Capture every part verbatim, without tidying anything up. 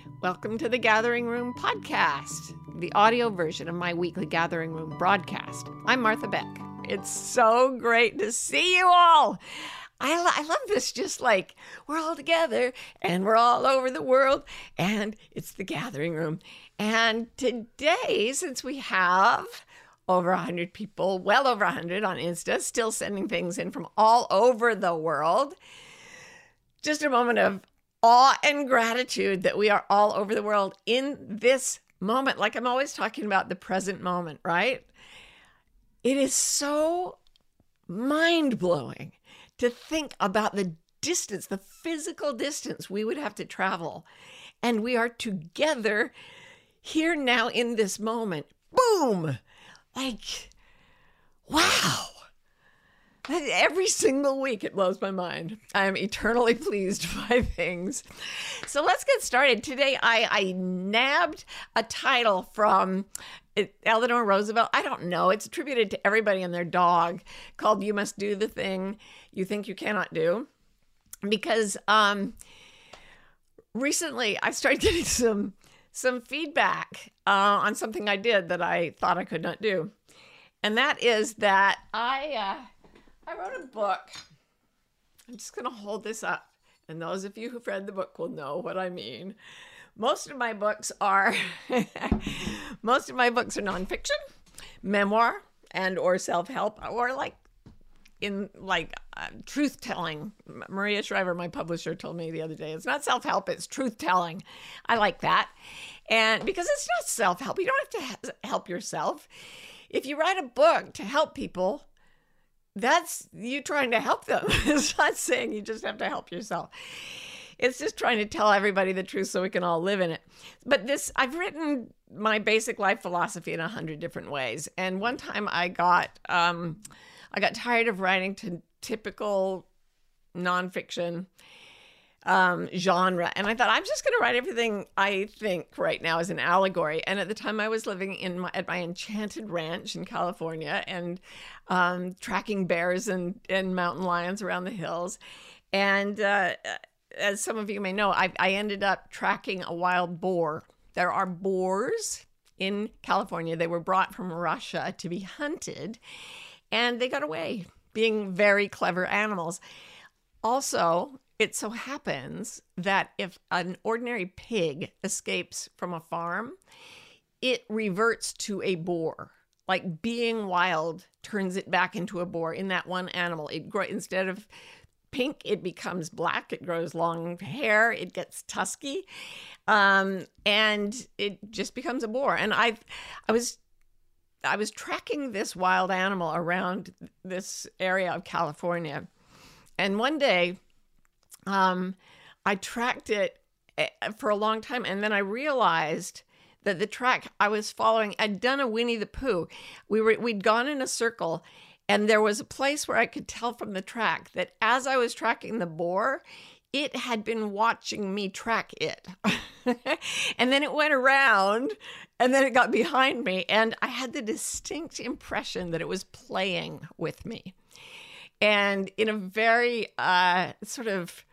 Welcome to the Gathering Room podcast, the audio version of my weekly Gathering Room broadcast. I'm Martha Beck. It's so great to see you all. I, lo- I love this, just like we're all together and we're all over the world and it's the Gathering Room. And today, since we have over one hundred people, well over one hundred on Insta, still sending things in from all over the world, just a moment of awe and gratitude that we are all over the world in this moment. Like I'm always talking about the present moment, right? It is so mind-blowing to think about the distance, the physical distance we would have to travel. And we are together here now in this moment. Boom! Like, wow. Every single week it blows my mind. I am eternally pleased by things. So let's get started. Today I, I nabbed a title from Eleanor Roosevelt. I don't know. It's attributed to everybody and their dog, called "You Must Do the Thing You Think You Cannot Do." Because um, recently I started getting some, some feedback uh, on something I did that I thought I could not do. And that is that I... Uh, I wrote a book. I'm just going to hold this up. And those of you who've read the book will know what I mean. Most of my books are, most of my books are nonfiction, memoir, and or self-help, or like in like uh, truth-telling. Maria Shriver, my publisher, told me the other day, it's not self-help, it's truth-telling. I like that. And because it's not self-help, you don't have to ha- help yourself. If you write a book to help people, that's you trying to help them. It's not saying you just have to help yourself. It's just trying to tell everybody the truth so we can all live in it. But this, I've written my basic life philosophy in a hundred different ways. And one time I got, um, I got tired of writing to typical nonfiction um, genre. And I thought, I'm just going to write everything I think right now as an allegory. And at the time I was living in my, at my enchanted ranch in California and um, tracking bears and, and mountain lions around the hills. And uh, as some of you may know, I, I ended up tracking a wild boar. There are boars in California. They were brought from Russia to be hunted, and they got away, being very clever animals. Also, it so happens that if an ordinary pig escapes from a farm, it reverts to a boar. Like being wild turns it back into a boar in that one animal. It grow, instead of pink, it becomes black. It grows long hair. It gets tusky, um, and it just becomes a boar. And I, I was, I was tracking this wild animal around this area of California, and one day, um, I tracked it for a long time, and then I realized that the track I was following, I'd done a Winnie the Pooh. We were, we'd gone in a circle, and there was a place where I could tell from the track that as I was tracking the boar, it had been watching me track it. And then it went around, and then it got behind me, and I had the distinct impression that it was playing with me. And in a very uh, sort of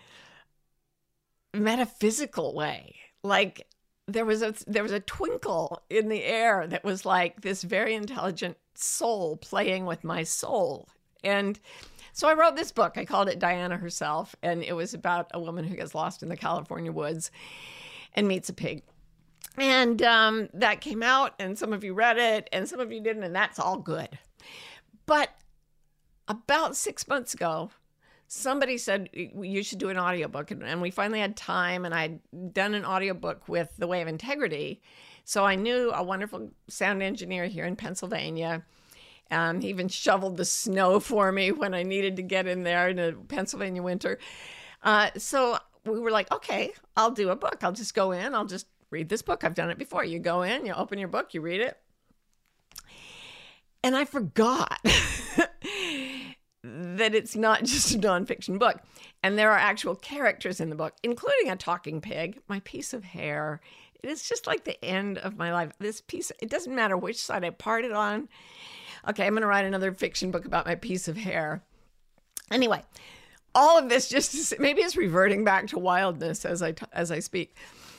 metaphysical way, like there was a there was a twinkle in the air that was like this very intelligent soul playing with my soul. And so I wrote this book. I called it Diana Herself, and it was about a woman who gets lost in the California woods and meets a pig. And um, that came out, and some of you read it, and some of you didn't, and that's all good. But about six months ago, somebody said, you should do an audiobook. And we finally had time, and I'd done an audiobook with The Way of Integrity. So I knew a wonderful sound engineer here in Pennsylvania. Um, he even shoveled the snow for me when I needed to get in there in a Pennsylvania winter. Uh, so we were like, okay, I'll do a book. I'll just go in. I'll just read this book. I've done it before. You go in, you open your book, you read it. And I forgot that it's not just a nonfiction book. And there are actual characters in the book, including a talking pig, my piece of hair. It is just like the end of my life. This piece, it doesn't matter which side I parted on. Okay, I'm going to write another fiction book about my piece of hair. Anyway, all of this just, maybe it's reverting back to wildness as I, as I speak.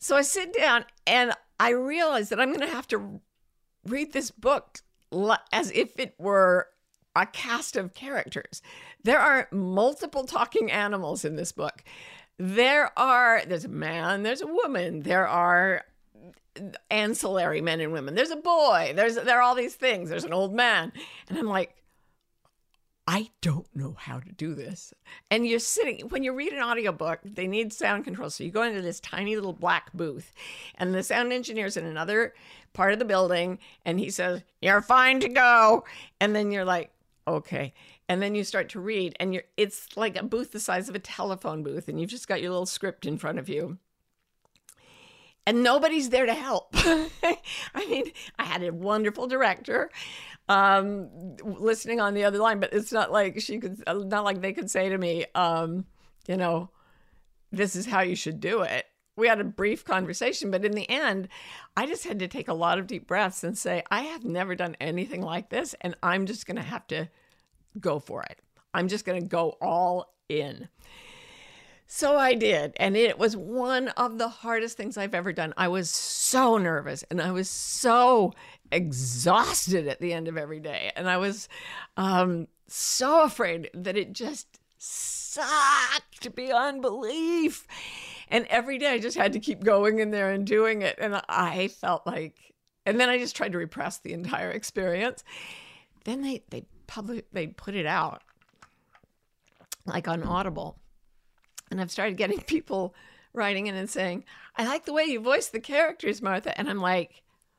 So I sit down and I realize that I'm going to have to read this book as if it were a cast of characters. There are multiple talking animals in this book. There are, there's a man, there's a woman, there are ancillary men and women, there's a boy, there's, there are all these things, there's an old man. And I'm like, I don't know how to do this. And you're sitting, when you read an audiobook, they need sound control. So you go into this tiny little black booth and the sound engineer's in another part of the building and he says, you're fine to go. And then you're like, okay. And then you start to read and you're, it's like a booth the size of a telephone booth and you've just got your little script in front of you. And nobody's there to help. I mean, I had a wonderful director um, listening on the other line, but it's not like she could, not like they could say to me, um, you know, this is how you should do it. We had a brief conversation, but in the end, I just had to take a lot of deep breaths and say, I have never done anything like this, and I'm just going to have to go for it. I'm just going to go all in. So I did, and it was one of the hardest things I've ever done. I was so nervous, and I was so exhausted at the end of every day, and I was um, so afraid that it just sucked beyond belief. And every day I just had to keep going in there and doing it, and I felt like, and then I just tried to repress the entire experience. Then they they public they put it out, like on Audible. And I've started getting people writing in and saying, I like the way you voice the characters, Martha. And I'm like,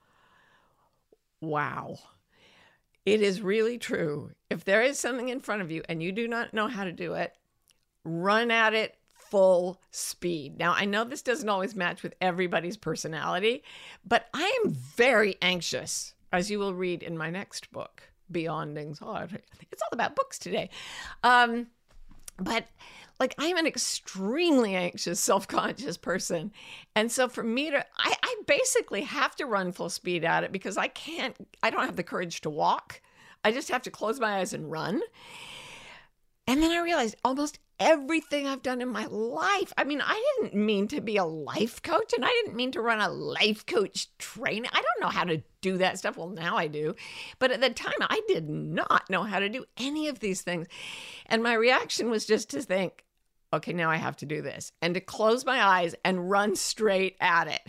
wow, it is really true. If there is something in front of you and you do not know how to do it, run at it full speed. Now, I know this doesn't always match with everybody's personality, but I am very anxious, as you will read in my next book, Beyond Anxiety. It's all about books today. Um, but like, I'm an extremely anxious, self-conscious person. And so for me to, I, I basically have to run full speed at it because I can't, I don't have the courage to walk. I just have to close my eyes and run. And then I realized almost everything I've done in my life. I mean, I didn't mean to be a life coach and I didn't mean to run a life coach training. I don't know how to do that stuff. Well, now I do. But at the time, I did not know how to do any of these things. And my reaction was just to think, okay, now I have to do this, and to close my eyes and run straight at it.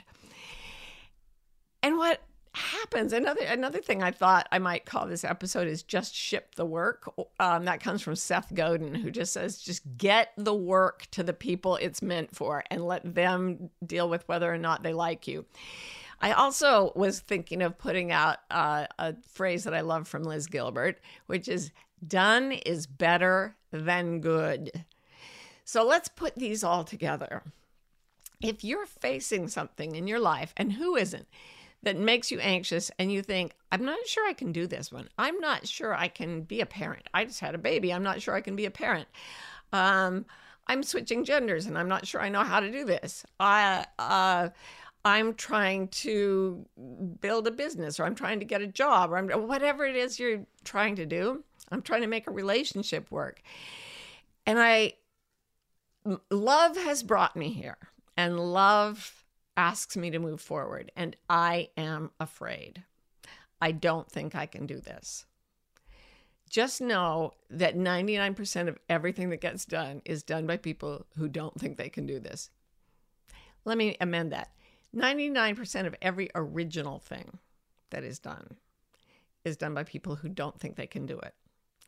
And what happens, another another thing I thought I might call this episode is just ship the work. Um, that comes from Seth Godin, who just says, just get the work to the people it's meant for and let them deal with whether or not they like you. I also was thinking of putting out uh, a phrase that I love from Liz Gilbert, which is, done is better than good. So let's put these all together. If you're facing something in your life, and who isn't, that makes you anxious and you think, I'm not sure I can do this one. I'm not sure I can be a parent. I just had a baby. I'm not sure I can be a parent. Um, I'm switching genders and I'm not sure I know how to do this. I, uh, I'm trying to build a business, or I'm trying to get a job, or I'm, whatever it is you're trying to do. I'm trying to make a relationship work. And I, love has brought me here, and love asks me to move forward, and I am afraid. I don't think I can do this. Just know that ninety-nine percent of everything that gets done is done by people who don't think they can do this. Let me amend that. ninety-nine percent of every original thing that is done is done by people who don't think they can do it.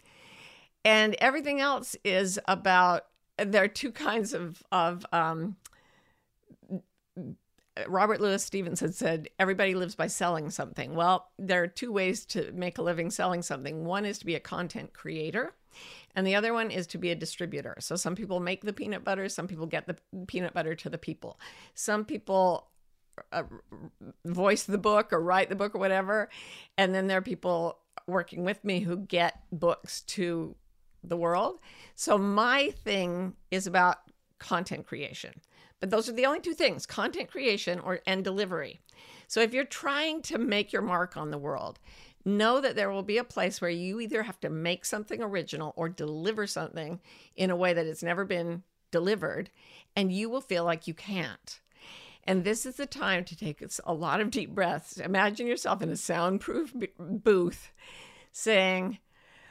And everything else is about, there are two kinds of, of um, Robert Louis Stevenson said, everybody lives by selling something. Well, there are two ways to make a living selling something. One is to be a content creator, and the other one is to be a distributor. So some people make the peanut butter, some people get the peanut butter to the people. Some people uh, voice the book or write the book or whatever, and then there are people working with me who get books to the world. So my thing is about content creation. But those are the only two things, content creation or and delivery. So if you're trying to make your mark on the world, know that there will be a place where you either have to make something original or deliver something in a way that it's never been delivered, and you will feel like you can't. And this is the time to take a lot of deep breaths. Imagine yourself in a soundproof b- booth saying,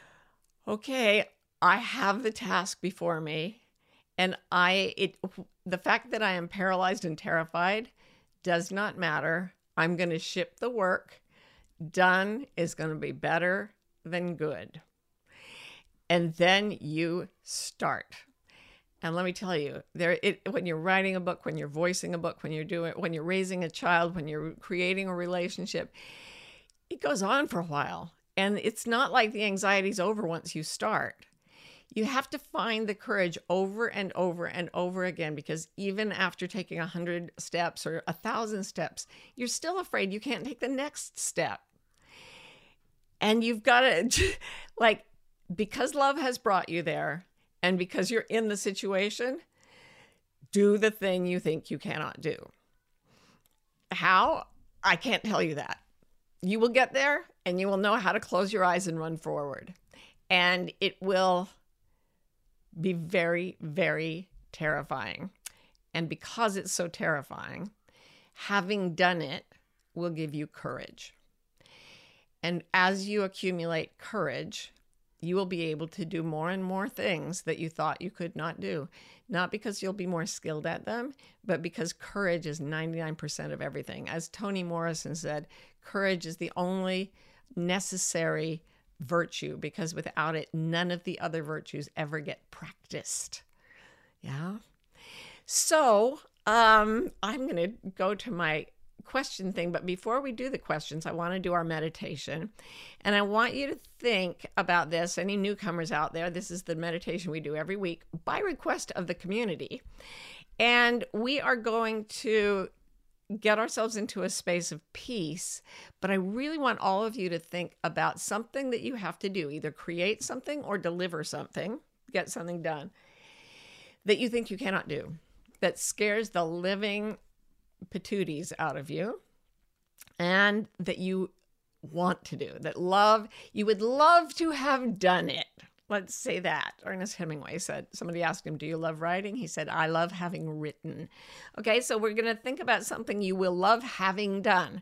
okay, I have the task before me. And I, it, the fact that I am paralyzed and terrified does not matter. I'm going to ship the work. Done is going to be better than good. And then you start. And let me tell you, there, it, when you're writing a book, when you're voicing a book, when you're doing, when you're raising a child, when you're creating a relationship, it goes on for a while. And it's not like the anxiety's over once you start. You have to find the courage over and over and over again, because even after taking a hundred steps or a thousand steps, you're still afraid you can't take the next step. And you've got to, like, because love has brought you there, and because you're in the situation, do the thing you think you cannot do. How? I can't tell you that. You will get there, and you will know how to close your eyes and run forward. And it will be very, very terrifying. And because it's so terrifying, having done it will give you courage. And as you accumulate courage, you will be able to do more and more things that you thought you could not do. Not because you'll be more skilled at them, but because courage is ninety-nine percent of everything. As Toni Morrison said, courage is the only necessary virtue, because without it, none of the other virtues ever get practiced. Yeah. So um, I'm going to go to my question thing, but before we do the questions, I want to do our meditation. And I want you to think about this. Any newcomers out there, this is the meditation we do every week by request of the community. And we are going to get ourselves into a space of peace, but I really want all of you to think about something that you have to do, either create something or deliver something, get something done that you think you cannot do, that scares the living patooties out of you, and that you want to do, that love, you would love to have done it. Let's say that. Ernest Hemingway said, somebody asked him, do you love writing? He said, I love having written. Okay, so we're going to think about something you will love having done.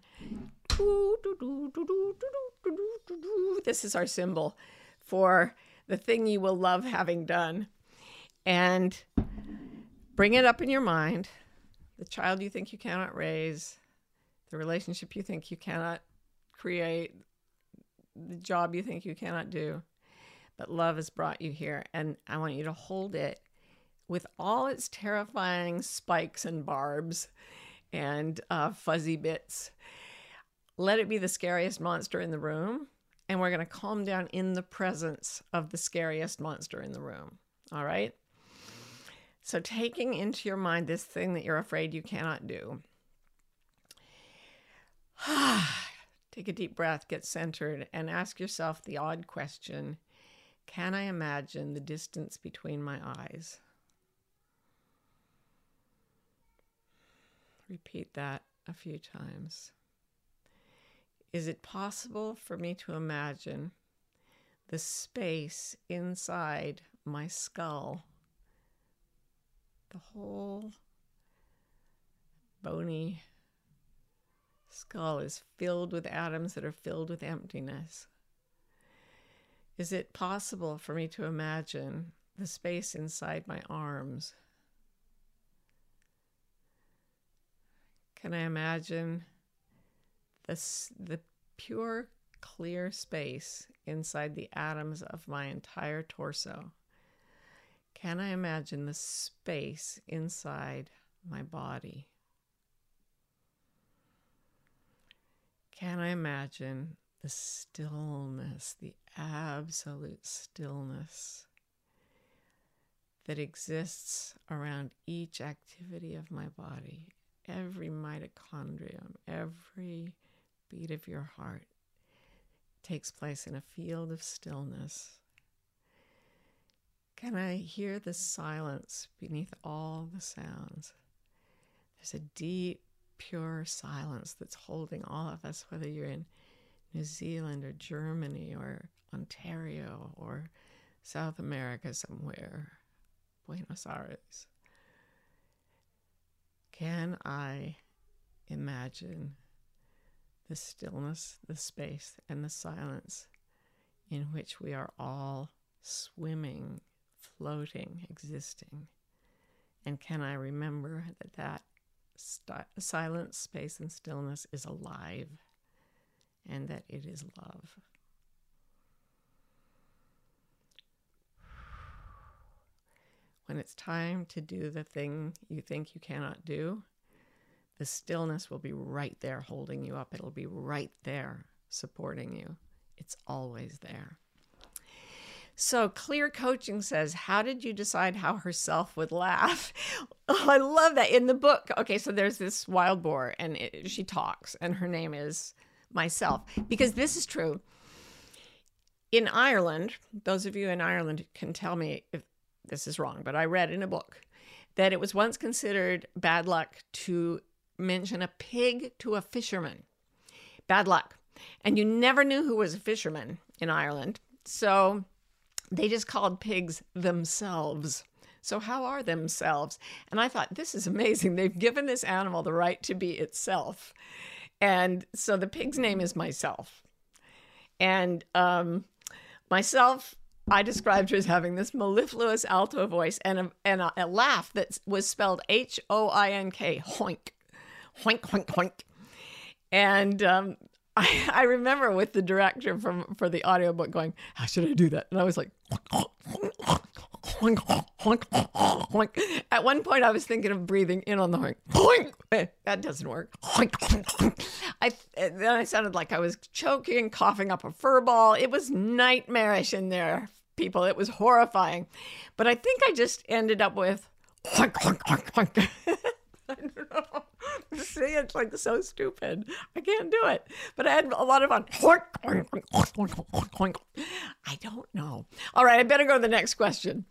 This is our symbol for the thing you will love having done. And bring it up in your mind. The child you think you cannot raise, the relationship you think you cannot create, the job you think you cannot do. But love has brought you here, and I want you to hold it with all its terrifying spikes and barbs and uh, fuzzy bits. Let it be the scariest monster in the room, and we're going to calm down in the presence of the scariest monster in the room. All right? So taking into your mind this thing that you're afraid you cannot do. Take a deep breath, get centered, and ask yourself the odd question, can I imagine the distance between my eyes? Repeat that a few times. Is it possible for me to imagine the space inside my skull? The whole bony skull is filled with atoms that are filled with emptiness. Is it possible for me to imagine the space inside my arms? Can I imagine this, the pure, clear space inside the atoms of my entire torso? Can I imagine the space inside my body? Can I imagine the stillness, the absolute stillness that exists around each activity of my body? Every mitochondrium, every beat of your heart takes place in a field of stillness. Can I hear the silence beneath all the sounds? There's a deep, pure silence that's holding all of us, whether you're in New Zealand or Germany or Ontario or South America somewhere, Buenos Aires. Can I imagine the stillness, the space, and the silence in which we are all swimming, floating, existing? And can I remember that that st- silence, space, and stillness is alive, and that it is love? When it's time to do the thing you think you cannot do, the stillness will be right there holding you up. It'll be right there supporting you. It's always there. So Clear Coaching says, how did you decide how herself would laugh? Oh, I love that. In the book, okay, so there's this wild boar, and it, she talks, and her name is Myself. Because this is true. In Ireland, those of you in Ireland can tell me if this is wrong, but I read in a book that it was once considered bad luck to mention a pig to a fisherman. Bad luck. And you never knew who was a fisherman in Ireland. So they just called pigs themselves. So how are themselves? And I thought, this is amazing. They've given this animal the right to be itself. And so the pig's name is Myself. And um, Myself, I described her as having this mellifluous alto voice and a, and a, a laugh that was spelled H O I N K, hoink, hoink, hoink, hoink. And um, I, I remember with the director from for the audiobook going, how should I do that? And I was like, hoink, hoink, hoink. At one point, I was thinking of breathing in on the hoink. Hoink. That doesn't work. Hoink, hoink. I then I sounded like I was choking, coughing up a fur ball. It was nightmarish in there, people. It was horrifying. But I think I just ended up with hoink, hoink, hoink, hoink. I don't know. See, it's like so stupid. I can't do it. But I had a lot of fun. I don't know. All right, I better go to the next question.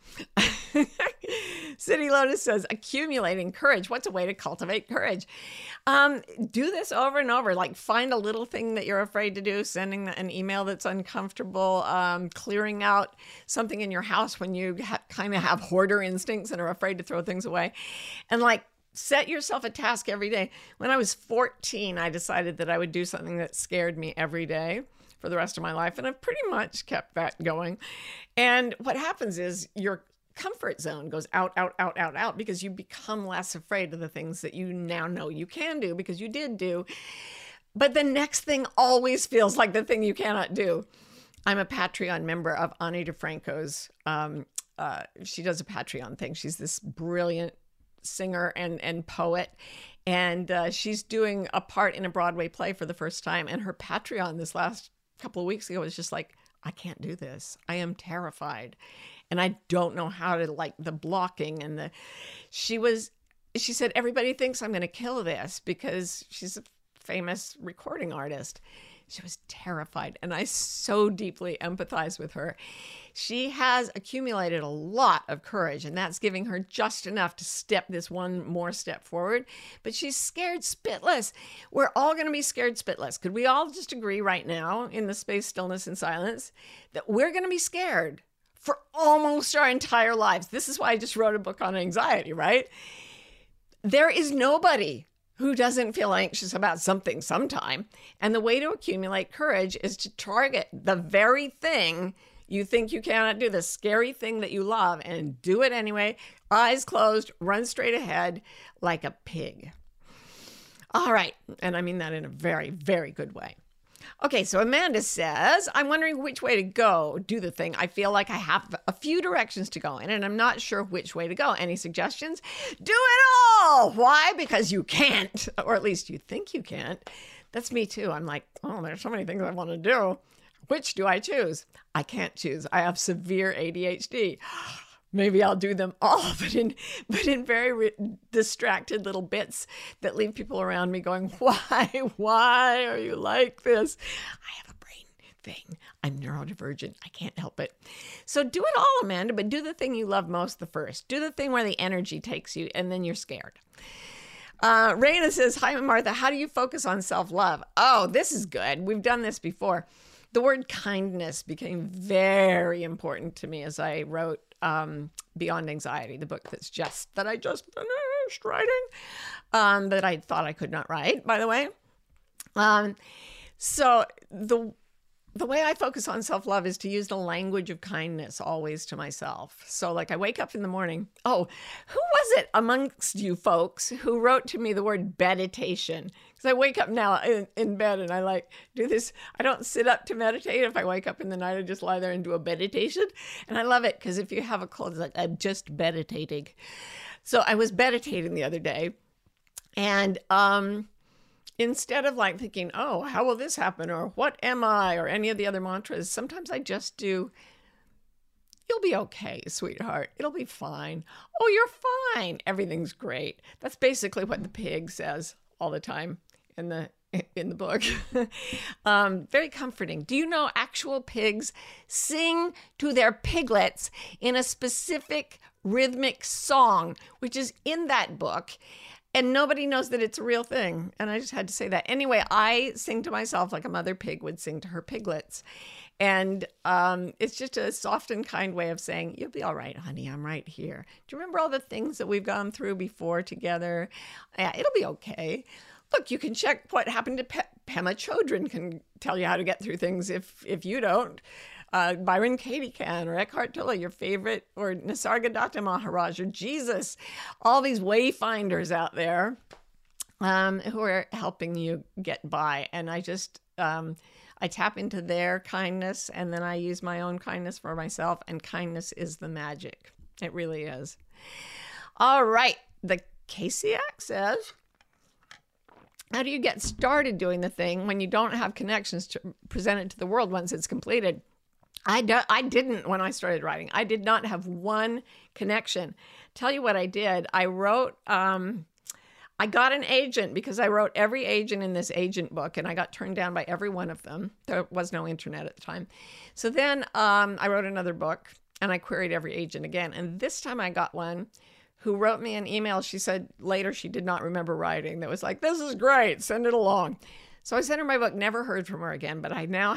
City Lotus says, accumulating courage. What's a way to cultivate courage? Um, do this over and over. Like find a little thing that you're afraid to do, sending an email that's uncomfortable, um, clearing out something in your house when you ha- kind of have hoarder instincts and are afraid to throw things away. And like, set yourself a task every day. When I was fourteen, I decided that I would do something that scared me every day for the rest of my life. And I've pretty much kept that going. And what happens is your comfort zone goes out, out, out, out, out, because you become less afraid of the things that you now know you can do because you did do. But the next thing always feels like the thing you cannot do. I'm a Patreon member of Ani DeFranco's. Um, uh, she does a Patreon thing. She's this brilliant singer and, and poet. And uh, she's doing a part in a Broadway play for the first time. And her Patreon this last couple of weeks ago was just like, I can't do this. I am terrified. And I don't know how to, like, the blocking and the, she was, she said, everybody thinks I'm going to kill this because she's a famous recording artist. She was terrified. And I so deeply empathize with her. She has accumulated a lot of courage, and that's giving her just enough to step this one more step forward. But she's scared spitless. We're all going to be scared spitless. Could we all just agree right now in the space, stillness, and silence that we're going to be scared for almost our entire lives? This is why I just wrote a book on anxiety, right? There is nobody who doesn't feel anxious about something sometime. And the way to accumulate courage is to target the very thing you think you cannot do, the scary thing that you love, and do it anyway. Eyes closed, run straight ahead like a pig. All right. And I mean that in a very, very good way. Okay, so Amanda says, I'm wondering which way to go, do the thing. I feel like I have a few directions to go in, and I'm not sure which way to go. Any suggestions? Do it all! Why? Because you can't, or at least you think you can't. That's me too. I'm like, oh, there's so many things I want to do. Which do I choose? I can't choose. I have severe A D H D. Maybe I'll do them all, but in but in very re- distracted little bits that leave people around me going, why, why are you like this? I have a brain thing. I'm neurodivergent. I can't help it. So do it all, Amanda, but do the thing you love most the first. Do the thing where the energy takes you, and then you're scared. Uh, Raina says, hi, Martha. How do you focus on self-love? Oh, this is good. We've done this before. The word kindness became very important to me as I wrote um, Beyond Anxiety, the book that's just that I just finished. finished writing, um, that I thought I could not write, by the way. Um, so the the way I focus on self-love is to use the language of kindness always to myself. So like I wake up in the morning. Oh, who was it amongst you folks who wrote to me the word meditation? Because I wake up now in, in bed and I like do this. I don't sit up to meditate. If I wake up in the night, I just lie there and do a meditation. And I love it because if you have a cold, it's like, I'm just meditating. So I was meditating the other day and, um, instead of like thinking, oh, how will this happen? Or what am I? Or any of the other mantras, sometimes I just do, you'll be okay, sweetheart. It'll be fine. Oh, you're fine. Everything's great. That's basically what the pig says all the time in the in the book. um, very comforting. Do you know actual pigs sing to their piglets in a specific rhythmic song, which is in that book? And nobody knows that it's a real thing. And I just had to say that. Anyway, I sing to myself like a mother pig would sing to her piglets. And um, it's just a soft and kind way of saying, you'll be all right, honey. I'm right here. Do you remember all the things that we've gone through before together? Yeah, it'll be okay. Look, you can check what happened to Pe- Pema Chodron can tell you how to get through things if if you don't. Uh, Byron Katie can, or Eckhart Tolle, your favorite, or Nisargadatta Maharaj, or Jesus, all these wayfinders out there um, who are helping you get by. And I just, um, I tap into their kindness, and then I use my own kindness for myself, and kindness is the magic. It really is. All right, the Casey Act says, how do you get started doing the thing when you don't have connections to present it to the world once it's completed? I, do, I didn't when I started writing. I did not have one connection. Tell you what I did. I wrote, um, I got an agent because I wrote every agent in this agent book, and I got turned down by every one of them. There was no internet at the time. So then um, I wrote another book, and I queried every agent again. And this time I got one who wrote me an email. She said later she did not remember writing. That was like, this is great. Send it along. So I sent her my book, never heard from her again, but I now...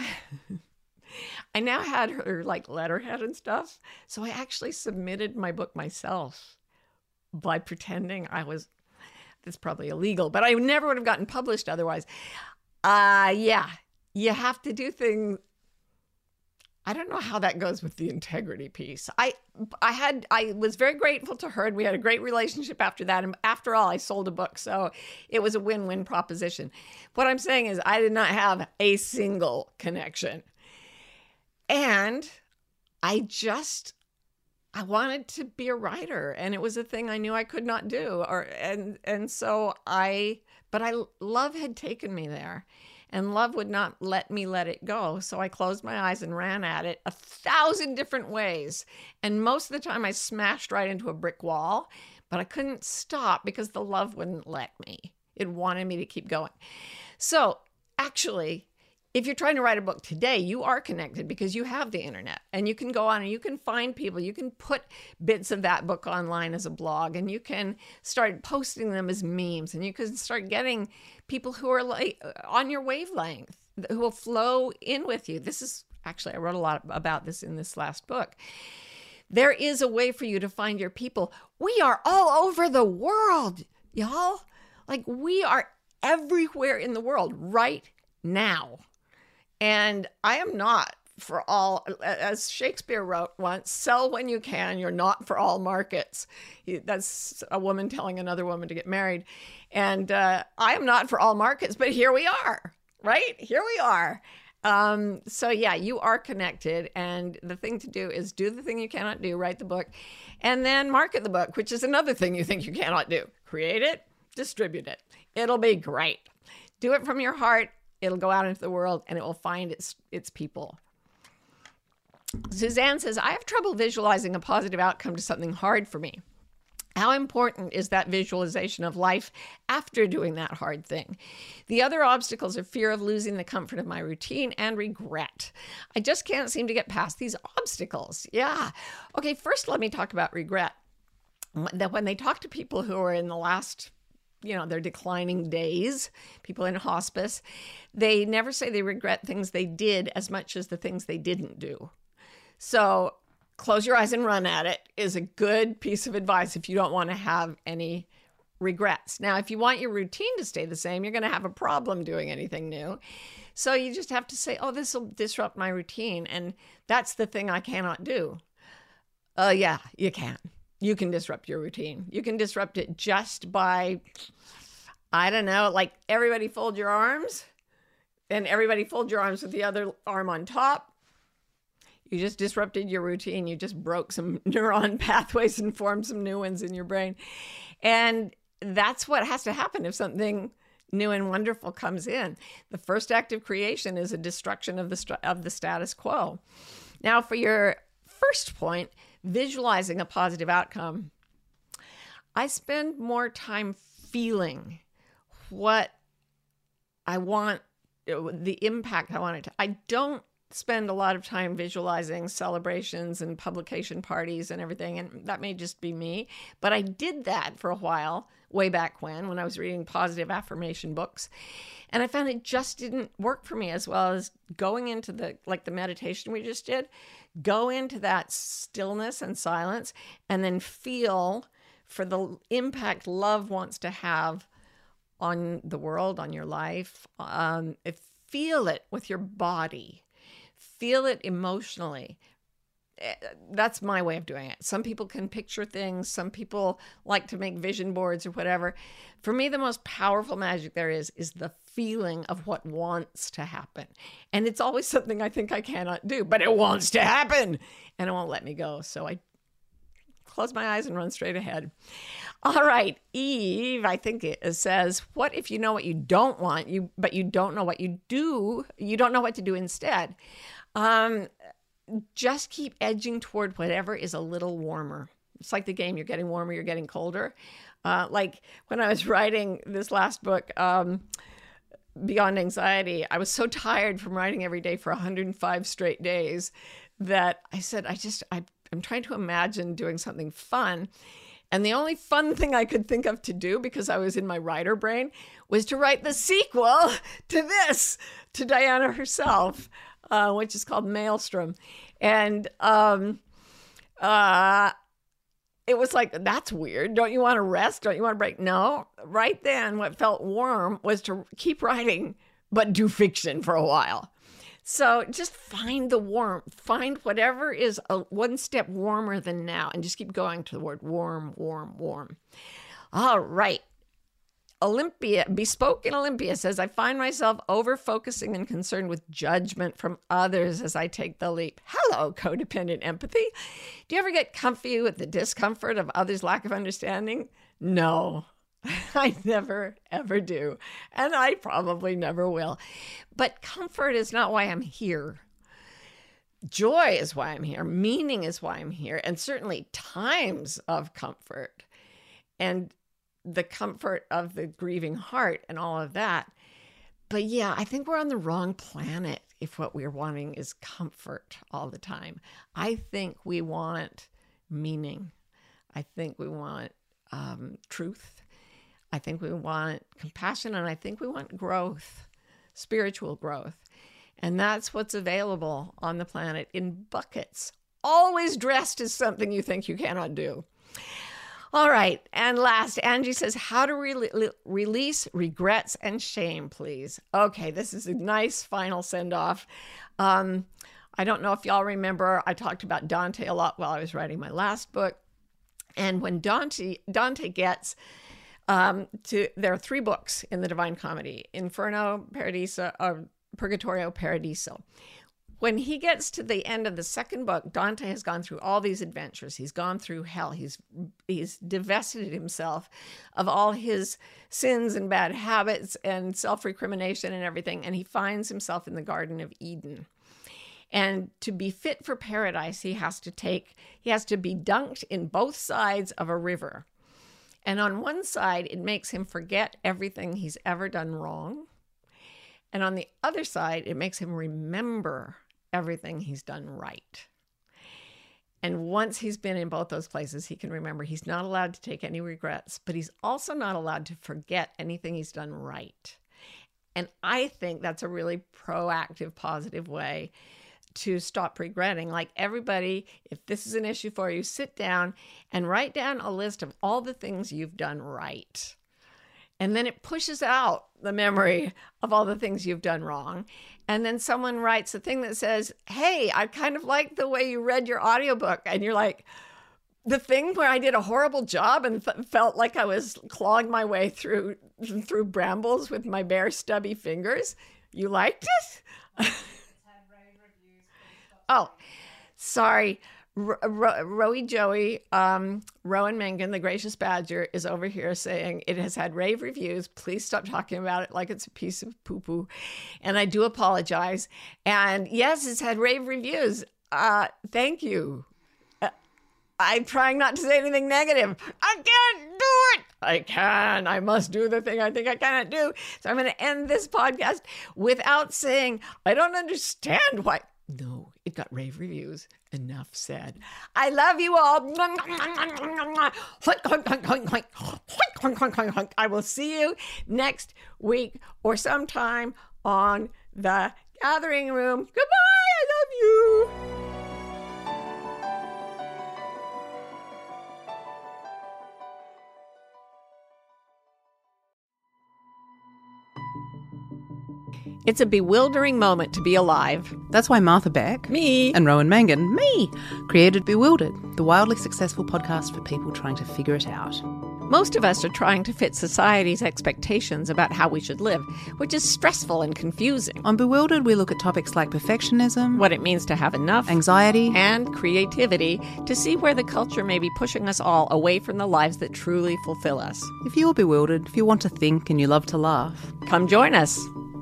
I now had her like letterhead and stuff. So I actually submitted my book myself by pretending I was, that's probably illegal, but I never would have gotten published otherwise. Uh, yeah, you have to do things. I don't know how that goes with the integrity piece. I, I had, I was very grateful to her, and we had a great relationship after that. And after all, I sold a book. So it was a win-win proposition. What I'm saying is I did not have a single connection. And I just, I wanted to be a writer, and it was a thing I knew I could not do. Or and and so I, but I, love had taken me there, and love would not let me let it go. So I closed my eyes and ran at it a thousand different ways. And most of the time I smashed right into a brick wall, but I couldn't stop because the love wouldn't let me. It wanted me to keep going. So actually, if you're trying to write a book today, you are connected because you have the internet, and you can go on and you can find people. You can put bits of that book online as a blog, and you can start posting them as memes, and you can start getting people who are like on your wavelength, who will flow in with you. This is actually, I wrote a lot about this in this last book. There is a way for you to find your people. We are all over the world, y'all. Like, we are everywhere in the world right now. And I am not for all, as Shakespeare wrote once, sell when you can, you're not for all markets. That's a woman telling another woman to get married. And uh, I am not for all markets, but here we are, right? Here we are. Um, so yeah, you are connected. And the thing to do is do the thing you cannot do, write the book, and then market the book, which is another thing you think you cannot do. Create it, distribute it. It'll be great. Do it from your heart. It'll go out into the world, and it will find its its people. Suzanne says, I have trouble visualizing a positive outcome to something hard for me. How important is that visualization of life after doing that hard thing? The other obstacles are fear of losing the comfort of my routine and regret. I just can't seem to get past these obstacles. Yeah. Okay, first let me talk about regret. That when they talk to people who are in the last, you know, their declining days, people in hospice, they never say they regret things they did as much as the things they didn't do. So close your eyes and run at it is a good piece of advice if you don't want to have any regrets. Now, if you want your routine to stay the same, you're going to have a problem doing anything new. So you just have to say, oh, this will disrupt my routine. And that's the thing I cannot do. Uh, yeah, you can. You can disrupt your routine. You can disrupt it just by, I don't know, like everybody fold your arms and everybody fold your arms with the other arm on top. You just disrupted your routine. You just broke some neuron pathways and formed some new ones in your brain. And that's what has to happen if something new and wonderful comes in. The first act of creation is a destruction of the st- of the status quo. Now, for your first point, visualizing a positive outcome, I spend more time feeling what I want, the impact I want it to. I don't spend a lot of time visualizing celebrations and publication parties and everything, and that may just be me, but I did that for a while, way back when, when I was reading positive affirmation books, and I found it just didn't work for me as well as going into the, like the meditation we just did, go into that stillness and silence, and then feel for the impact love wants to have on the world, on your life. Um, feel it with your body. Feel it emotionally. That's my way of doing it. Some people can picture things. Some people like to make vision boards or whatever. For me, the most powerful magic there is, is the feeling of what wants to happen. And it's always something I think I cannot do, but it wants to happen and it won't let me go. So I close my eyes and run straight ahead. All right. Eve, I think it says, what if you know what you don't want, you, but you don't know what you do, you don't know what to do instead? Um, just keep edging toward whatever is a little warmer. It's like the game. You're getting warmer, you're getting colder. Uh, like when I was writing this last book, um, Beyond Anxiety, I was so tired from writing every day for one hundred five straight days that I said, I just, I, I'm trying to imagine doing something fun. And the only fun thing I could think of to do, because I was in my writer brain, was to write the sequel to this, to Diana herself, uh, which is called Maelstrom. And um, uh, it was like, that's weird. Don't you want to rest? Don't you want to break? No. Right then, what felt warm was to keep writing, but do fiction for a while. So just find the warmth. Find whatever is a one step warmer than now, and just keep going toward warm, warm, warm. All right. Olympia, Bespoke in Olympia says, I find myself over-focusing and concerned with judgment from others as I take the leap. Hello, codependent empathy. Do you ever get comfy with the discomfort of others' lack of understanding? No, I never, ever do. And I probably never will. But comfort is not why I'm here. Joy is why I'm here. Meaning is why I'm here. And certainly times of comfort and the comfort of the grieving heart and all of that. But yeah, I think we're on the wrong planet if what we're wanting is comfort all the time. I think we want meaning. I think we want um, truth. I think we want compassion, and I think we want growth, spiritual growth. And that's what's available on the planet in buckets, always dressed as something you think you cannot do. All right. And last, Angie says, how to re- release regrets and shame, please. Okay, this is a nice final send-off. Um, I don't know if y'all remember, I talked about Dante a lot while I was writing my last book. And when Dante, Dante gets um, to, there are three books in the Divine Comedy, Inferno, Paradiso, or Purgatorio, Paradiso. When he gets to the end of the second book, Dante has gone through all these adventures. He's gone through hell. He's he's divested himself of all his sins and bad habits and self-recrimination and everything, and he finds himself in the Garden of Eden. And to be fit for paradise, he has to take, he has to be dunked in both sides of a river. And on one side, it makes him forget everything he's ever done wrong. And on the other side, it makes him remember everything he's done right. And once he's been in both those places, he can remember he's not allowed to take any regrets, but he's also not allowed to forget anything he's done right. And I think that's a really proactive, positive way to stop regretting. Like everybody, if this is an issue for you, sit down and write down a list of all the things you've done right. And then it pushes out the memory of all the things you've done wrong. And then someone writes a thing that says, hey, I kind of like the way you read your audiobook. And you're like, the thing where I did a horrible job and f- felt like I was clawing my way through through brambles with my bare stubby fingers. You liked it? Oh, sorry. Ro- Ro- Roey Joey, um, Rowan Mengen, the Gracious Badger, is over here saying it has had rave reviews. Please stop talking about it like it's a piece of poo-poo. And I do apologize. And yes, it's had rave reviews. Uh, thank you. Uh, I'm trying not to say anything negative. I can't do it. I can. I must do the thing I think I cannot do. So I'm going to end this podcast without saying, I don't understand why. No, it got rave reviews. Enough said. I love you all. I will see you next week or sometime on The Gathering Room. Goodbye. I love you. It's a bewildering moment to be alive. That's why Martha Beck, me, and Rowan Mangan, me, created Bewildered, the wildly successful podcast for people trying to figure it out. Most of us are trying to fit society's expectations about how we should live, which is stressful and confusing. On Bewildered, we look at topics like perfectionism, what it means to have enough, anxiety, and creativity to see where the culture may be pushing us all away from the lives that truly fulfill us. If you're bewildered, if you want to think and you love to laugh, come join us.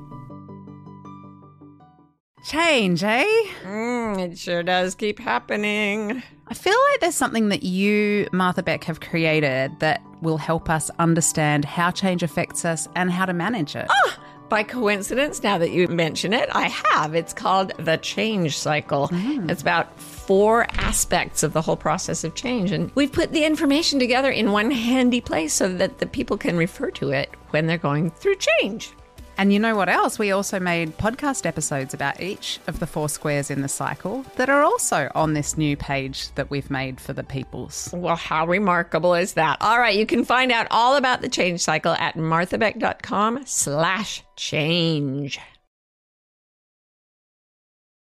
Change, eh? Mm, it sure does keep happening. I feel like there's something that you, Martha Beck, have created that will help us understand how change affects us and how to manage it. Oh, by coincidence, now that you mention it, I have. It's called The Change Cycle. Mm. It's about four aspects of the whole process of change. And we've put the information together in one handy place so that the people can refer to it when they're going through change. And you know what else? We also made podcast episodes about each of the four squares in the cycle that are also on this new page that we've made for the peoples. Well, how remarkable is that? All right, you can find out all about the change cycle at marthabeck.com slash change.